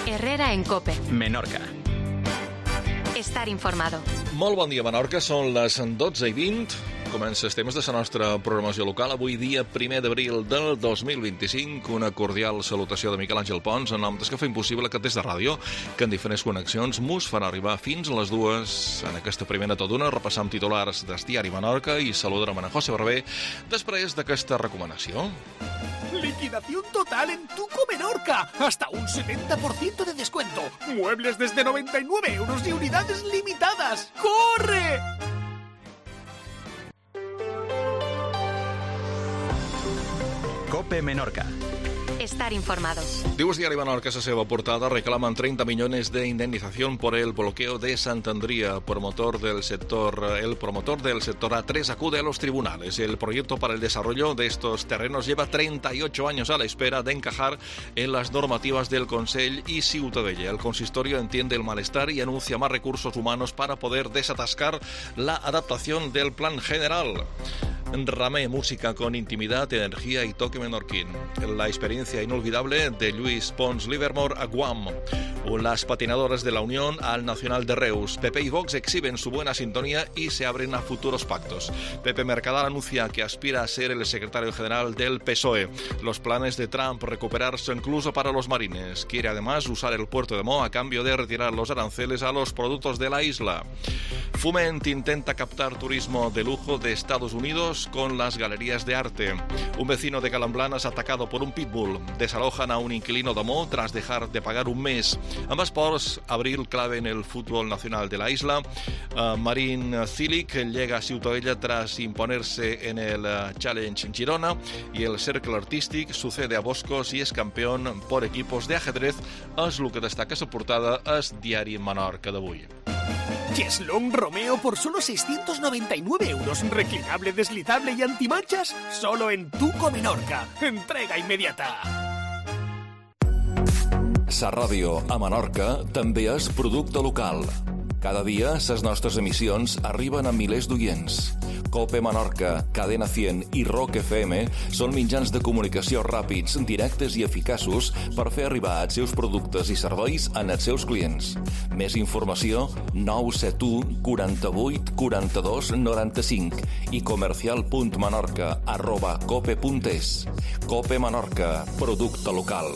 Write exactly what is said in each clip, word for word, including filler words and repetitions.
Herrera en COPE. Menorca. Estar informado. Molt bon dia, Menorca. Són les dotze i vint. Comença els temes de la nostra programació local. Avui dia primer d'abril del dos mil vint-i-cinc. Una cordial salutació de Miquel Àngel Pons en nom dels que fa impossible que des de ràdio, que en diferents connexions mos farà arribar fins a les dues en aquesta primera toduna. Repassam titulars del diari Menorca i saludarem a José Barber després d'aquesta recomanació. Liquidación total en Tuco Menorca. Hasta un setenta por ciento de descuento. Muebles desde noventa y nueve euros y unidades limitadas. ¡Corre! COPE Menorca. Estar informado. Diu el diari Menorca, la seva portada, reclaman treinta millones de indemnización por el bloqueo de Santandría. Promotor del sector, el promotor del sector A tres acude a los tribunales. El proyecto para el desarrollo de estos terrenos lleva treinta y ocho años a la espera de encajar en las normativas del Consell y Ciutadella. El consistorio entiende el malestar y anuncia más recursos humanos para poder desatascar la adaptación del plan general. Ramé, música con intimidad, energía y toque menorquín. La experiencia inolvidable de Lluís Pons Livermore a Guam. Las patinadoras de la Unión al Nacional de Reus. Pepe y Vox exhiben su buena sintonía y se abren a futuros pactos. Pepe Mercadal anuncia que aspira a ser el secretario general del P S O E. Los planes de Trump recuperarse incluso para los marines. Quiere además usar el puerto de Mo a cambio de retirar los aranceles a los productos de la isla. Foment intenta captar turismo de lujo de Estados Unidos con las galerías de arte. Un vecino de Calamblán es atacado por un pitbull. Desalojan a un inquilino de Mo tras dejar de pagar un mes. Ambas esports, abril clave en el fútbol nacional de la isla. Uh, Marín Cilic llega a Ciutadella tras imponerse en el uh, Challenge Girona y el cercle artístic sucede a Boscos y es campeón por equipos de ajedrez. És el que destaca la portada es diari Menorca d'avui. Cheslong Romeo por solo seiscientos noventa y nueve euros. Reclinable, deslizable y antimanchas. Solo en Tuco Menorca. Entrega inmediata. Sa ràdio a Menorca també és producte local. Cada dia, les nostres emissions arriben a milers d'oients. COPE Menorca, Cadena cent i Rock F M són mitjans de comunicació ràpids, directes i eficaços per fer arribar els seus productes i serveis als seus clients. Més informació, nou set u, quaranta-vuit, quaranta-dos, noranta-cinc i comercial.menorca arroba cope punt es. COPE Menorca, producte local.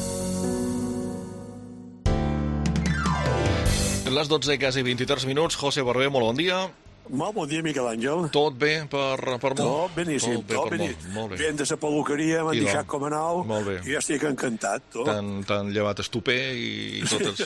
Les dotze i quasi vint-i-tres minuts. José Barber, molt bon dia. Molt bon dia, Miquel Àngel. Tot bé per, per molt? Tot beníssim, tot, bé, tot beníssim. Vent de la peluqueria, m'han deixat com a nou, i ja estic encantat. T'han llevat estupé i tot el...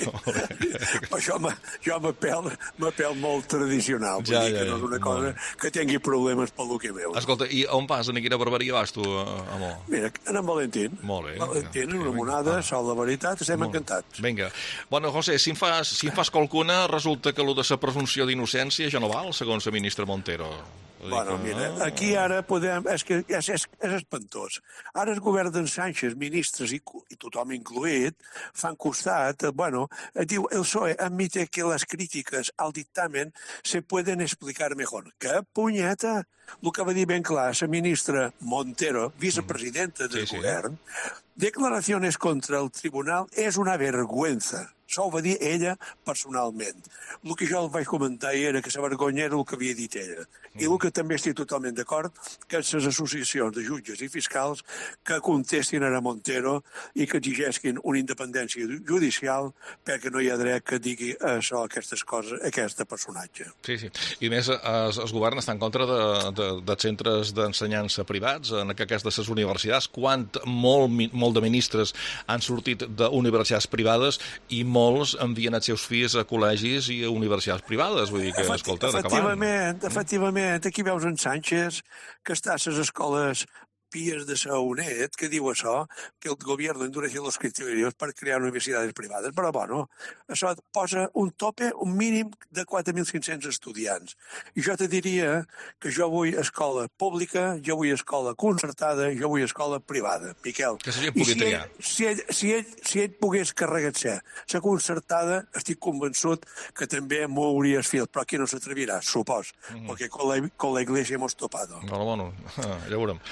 Però això jo m'apel molt tradicional, vull dir que no és una cosa que tingui problemes peluquer meu. Escolta, i on vas? En quina barberia vas tu, amor? Mira, en en Valentín. Molt bé. Valentín, una monada, sol de veritat, estem encantats. Vinga. Bueno, José, si em fas, si em fas qualcuna, resulta que allò de la presumpció d'innocència ja no val, segons la ministra Montero. Bueno, mira, aquí ara podem... És que és, és, és espantós. Ara el govern d'en Sánchez, ministres i, i tothom incluït, fan costat, bueno, diu, el P S O E admite que les crítiques al dictamen se pueden explicar mejor. ¡Qué punyeta! El que va dir ben clar, la ministra Montero, vicepresidenta del sí, sí. govern, declaraciones contra el tribunal és una vergüenza. Això ho va dir ella personalment. El que jo vaig comentar era que la vergonya era el que havia dit ella. I el que també estic totalment d'acord, que les associacions de jutges i fiscals que contestin a Montero i que exigeixin una independència judicial perquè no hi ha dret que digui això, aquestes coses, aquest personatge. Sí, sí. I més, el, el govern està en contra de, de, de centres d'ensenyança privats, en aquest cas de les universitats, quan molt, molt de ministres han sortit d'universitats privades i molts envien els seus fills a col·legis i a universitats privades. Vull dir que, Efecti escolta, efectivament, efectivament, aquí veus en Sánchez, que està a les escoles pies de la U N E D, que diu això, que el govern endurece los criterios per crear universitats privades. Però, bueno, això posa un tope, un mínim de quatre mil cinc-cents estudiants. I jo te diria que jo vull escola pública, jo vull escola concertada, jo vull escola privada, Miquel. Que seria pugui triar. Si ell, si, ell, si ell pogués carregar-se la concertada, estic convençut que també mouria els fils, però aquí no s'atrevirà, supos, mm -hmm. perquè con la, con la iglesia hemos topado. Bueno, bueno, ja veurem. Bueno,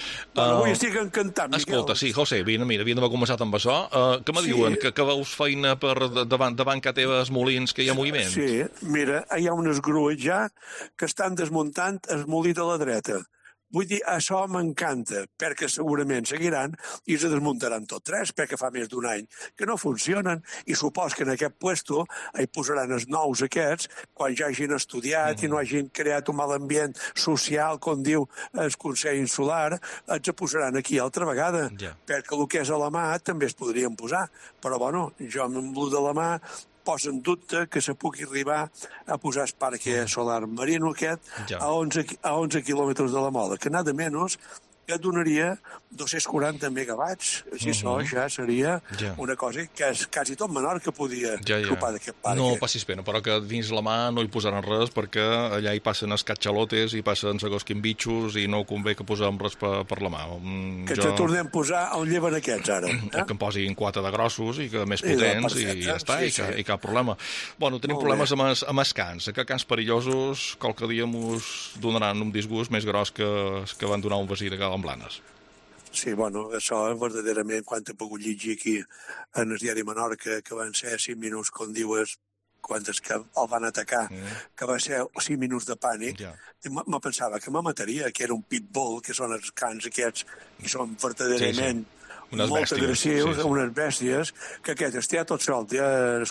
Avui estic encantat, Miquel. Escolta, sí, José, vine, mira, havíem d'haver començat amb això. Uh, què me Sí. diuen? Que, que veus feina per davant, davant que teves molins, que hi ha moviment? Sí, mira, hi ha unes grues ja que estan desmuntant el molí de la dreta. Vull dir, això m'encanta, perquè segurament seguiran i se desmuntaran tot tres, perquè fa més d'un any que no funcionen, i supos que en aquest puesto hi posaran els nous aquests, quan ja hagin estudiat mm-hmm. i no hagin creat un mal ambient social, com diu el Consell Insular, els posaran aquí altra vegada, Ja. perquè el que és a la mà també es podrien posar, però bueno, jo amb el de la mà posa en dubte que se pugui arribar a posar el parque solar marino aquest Ja. a onze, a onze quilòmetres de la Mola, que nada menys que donaria dos-cents quaranta megawatts. Així uh -huh. això ja seria Ja. una cosa que és, quasi tot Menorca podia Ja, ja. xupar d'aquest parc. No passis pena, però que dins la mà no hi posaran res perquè allà hi passen els catxalotes i passen segons quin bitxos i no convé que posem res per, per la mà. Mm, Que jo... te tornem a posar on lleven aquests ara. Eh? Que em posin quatre de grossos i que més I de potents i, perfecte, ja està, sí, i, que, sí. i cap problema. Bueno, tenim Molt problemes bé. amb els, amb els cans, que cans perillosos qualque dia mos donaran un disgust més gros que els que van donar un vecí de Calamblanes. Sí, bueno, això verdaderament, quan he pogut llegir aquí en el diari Menorca, que van ser cinc minuts, com dius, quan és que el van atacar, mm. que va ser cinc minuts de pànic, Ja. me pensava que me mataria, que era un pitbull, que són els cans aquests, i són verdaderament Sí, sí. Unes molt bèsties, agressius, sí, sí. unes bèsties, que aquest estia tot sol ja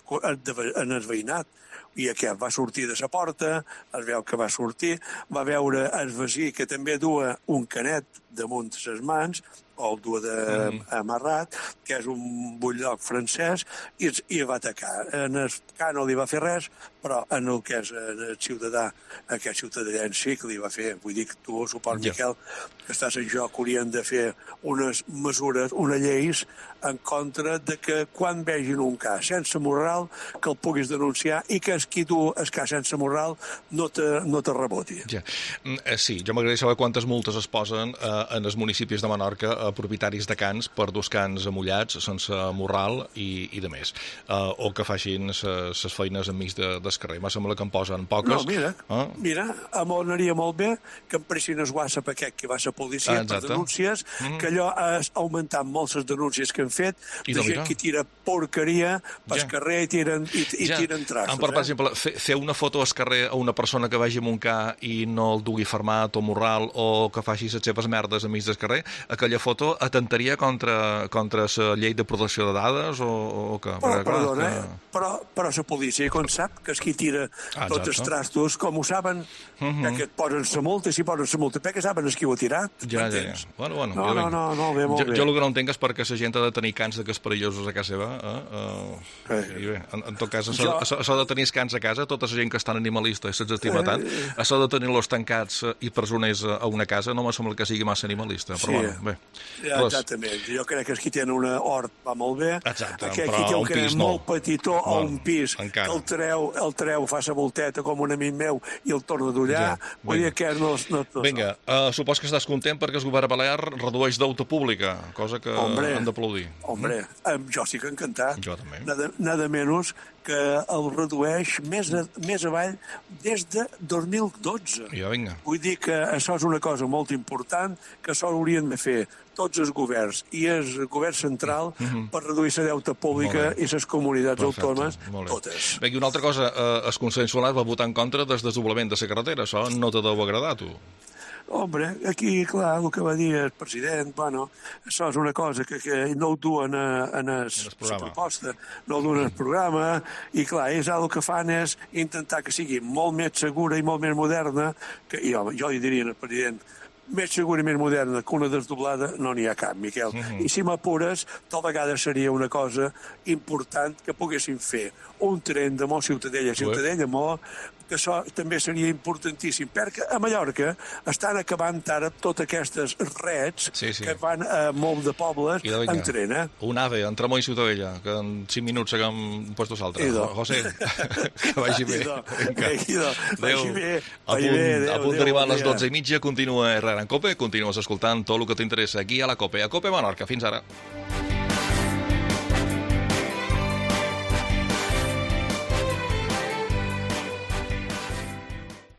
en el veïnat. I aquest va sortir de la porta, es veu que va sortir, va veure el vecí que també dua un canet damunt les mans, o el dua de, mm. amarrat, que és un bulldog francès, i, i va atacar. En el can no li va fer res, però en el que és en el ciutadà, aquest ciutadà en sí que li va fer, vull dir que tu, supos, Ja. Miquel, que estàs en joc, haurien de fer unes mesures, unes lleis en contra de que quan vegin un cas sense moral, que el puguis denunciar i que el qui du el cas sense moral no te, no te reboti. Ja. Mm, eh, Sí, jo m'agradaria saber quantes multes es posen eh, en els municipis de Menorca a propietaris de cans per dos cans amullats sense morral i, i de més. Uh, o que facin les feines enmig de, del carrer. Me sembla que en posen poques. No, mira, Ah? mira, m'agradaria molt bé que em pressin el WhatsApp aquest que va ser policia Ah, per exacte. denúncies, Mm. que allò ha augmentat molt les denúncies que han fet I de de gent mirar. que tira porqueria pel Ja. carrer i tiren, i, i Ja. tiren traços. Ah, per, per eh? exemple, fer, fer una foto al carrer a una persona que vagi amb un ca i no el dugui fermat o morral o que faci les seves merdes enmig del carrer, aquella foto atentaria contra, contra la llei de protecció de dades o, o què? Però, Perquè, clar, perdona, que- eh? però, però la policia, com sap, que és qui tira Ah, tots els exacte. trastos, com ho saben, Mhm. uh-huh. que et posen la multa, i si posen la multa, perquè saben és qui ho ha tirat, Ja, ja, ja. m'entens? Bueno, bueno, No, ja no, vinc. no, no, bé, molt jo, bé. jo el que no entenc és perquè la gent ha de tenir cans d'aquests perillosos a casa seva. Eh? Uh, Eh. I bé, en, en tot cas, això, Jo- això, això de tenir els cans a casa, tota la gent que està animalista i se'ls estima tant, això de tenir-los tancats eh, i presoners a una casa no me sembla que sigui massa animalista. Però Sí. bueno, bé. Ja, Res. exactament. Jo crec que els qui tenen una hort va molt bé. Exacte, Aquest però qui té un un canet pis no. molt petitó o Bueno, un pis encara. que el treu, el treu, fa sa volteta com un amic meu i el torna d'ullar. Ja, Vull dir vinga. que no... no, no Vinga, uh, supos que estàs content perquè el govern balear redueix d'auto pública, cosa que Hombre. han d'aplaudir. Hombre, mm. jo estic encantat. Jo també. Nada, nada menys que el redueix més, a, més avall des de dos mil dotze. Ja, vinga. Vull dir que això és una cosa molt important, que això haurien de fer tots els governs i el govern central mm-hmm. per reduir la deute pública Molt bé. i les comunitats Perfecte, autònomes, molt bé. totes. Bé, i una altra cosa, eh, el Consell Solar va votar en contra del desdoblament de la carretera. Això no te deu agradar, a tu. Hombre, aquí, clar, el que va dir el president, bueno, això és una cosa que, que no ho duen a, en el, el la programa. proposta, no ho duen al programa, i clar, és el que fan és intentar que sigui molt més segura i molt més moderna, que jo, jo li diria al president, més segura i més moderna que una desdoblada no n'hi ha cap, Miquel. Mhm. I si m'apures, tal vegada seria una cosa important que poguéssim fer un tren de Mó Ciutadella a Ciutadella Mó, que això també seria importantíssim, perquè a Mallorca estan acabant ara totes aquestes rets Sí, sí. que van a molt de pobles I de vinga. en tren, eh? Un AVE, entre Mó i Ciutadella, que en cinc minuts seguim un puesto l'altre. Idò. José, que vagi bé. Idò, Vinga. idò, vagi Adéu. bé, A vagi punt, bé, adéu, a punt adéu, d'arribar a bon les dia. dotze i mitja, continua Herrera en Cope, continues escoltant tot el que t'interessa aquí a la Cope. A Cope Menorca, fins ara.